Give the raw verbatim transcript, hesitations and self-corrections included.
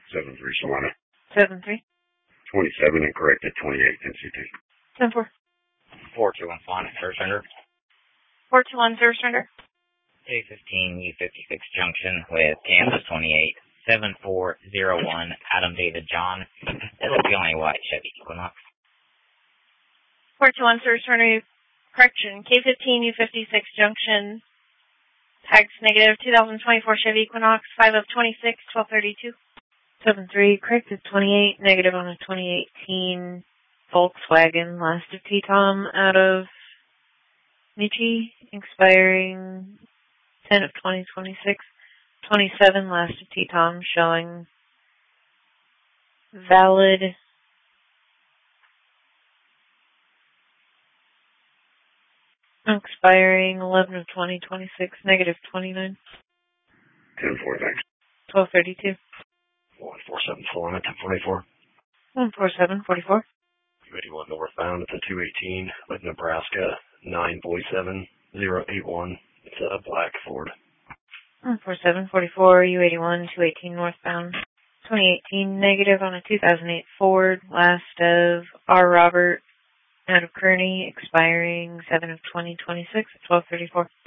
seven three Solana. seven three. twenty-seven and corrected twenty-eight N C T. ten four. four two one Solana, service surrender. four two one, service surrender. A fifteen U fifty-six junction with Kansas twenty-eight, seven four zero one, Adam David John. It'll be only white Chevy Equinox. four two one, service surrender. Correction, K fifteen U fifty-six junction. Tags negative, two thousand twenty-four Chevy Equinox, five of twenty-six, twelve thirty-two. seven three, corrected twenty-eight, negative on a twenty eighteen Volkswagen, last of T-Tom out of Michi, expiring ten of twenty twenty-six. twenty-seven, last of T-Tom, showing valid. Expiring eleven of twenty twenty-six, negative twenty-nine. ten four, thanks. twelve thirty-two. one four seven Solana, ten forty-four. one four seven, forty-four. two eighty-one northbound at the two eighteen, Lake Nebraska, nine forty-seven, zero eight one. It's a black Ford. one four seven, forty-four, U eighty-one, two eighteen northbound. twenty eighteen, negative on a two thousand eight Ford, last of R. Robert, out of Kearney, expiring seven of twenty twenty-six at twelve thirty-four.